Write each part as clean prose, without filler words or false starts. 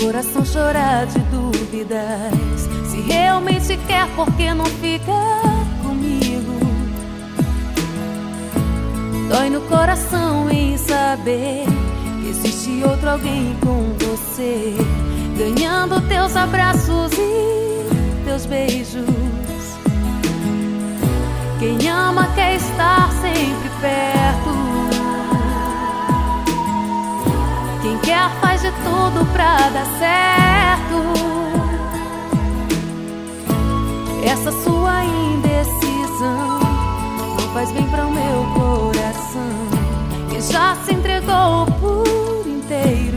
coração chora de dúvidas. Se realmente quer, por que não fica comigo? Dói no coração em saber que existe outro alguém com você, ganhando teus abraços e teus beijos. Quem ama quer estar sempre perto. Quem quer faz de tudo pra dar certo. Essa sua indecisão não faz bem para o meu coração, que já se entregou por inteiro.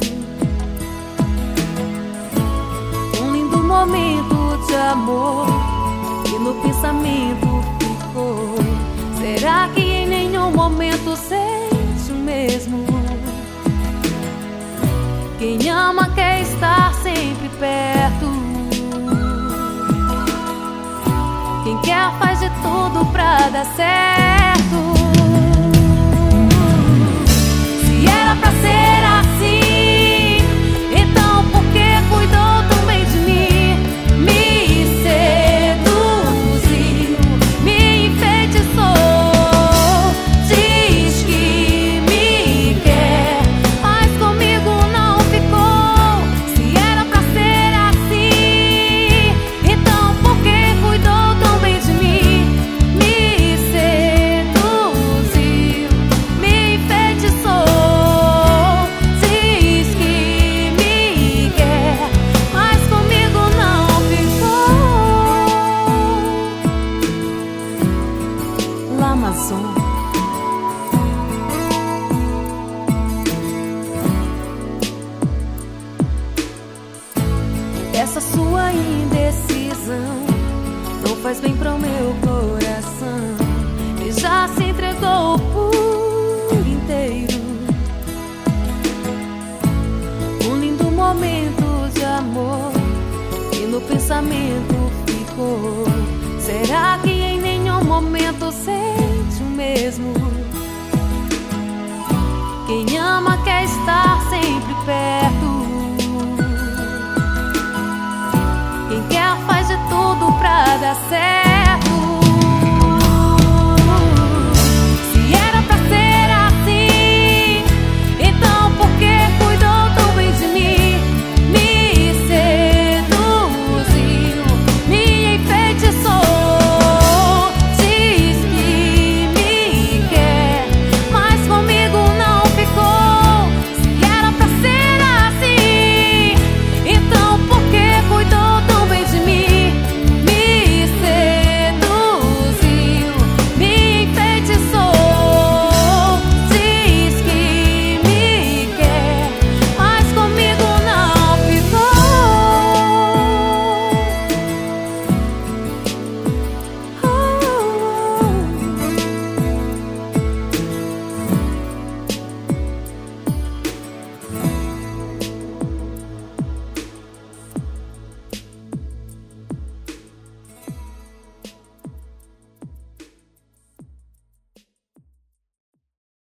Um lindo momento de amor que no pensamento ficou. Será que em nenhum momento sente o mesmo? Quem ama quer estar sempre perto. Quem quer faz de tudo pra dar certo. Se era pra ser assim, então por que cuidou tão bem de mim? Me seduziu, me enfeitiçou. Diz que me quer, mas comigo não ficou. Se era pra ser assim, então por que cuidou tão bem de mim? Me seduziu, me enfeitiçou. Diz que me quer, mas comigo não ficou. L'Amazon. Essa sua indecisão não faz bem pro meu coração, ele já se entregou por inteiro. Um lindo momento de amor que no pensamento ficou. Será que em nenhum momento sente o mesmo? Quem ama quer estar